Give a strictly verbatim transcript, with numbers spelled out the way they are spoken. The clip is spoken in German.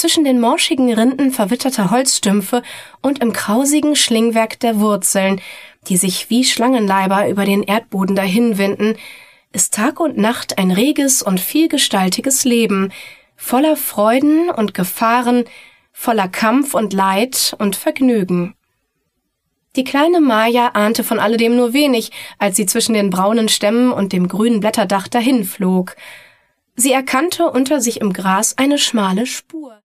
zwischen den morschigen Rinden verwitterter Holzstümpfe und im krausigen Schlingwerk der Wurzeln, die sich wie Schlangenleiber über den Erdboden dahinwinden, ist Tag und Nacht ein reges und vielgestaltiges Leben, voller Freuden und Gefahren, voller Kampf und Leid und Vergnügen. Die kleine Maja ahnte von alledem nur wenig, als sie zwischen den braunen Stämmen und dem grünen Blätterdach dahinflog. Sie erkannte unter sich im Gras eine schmale Spur.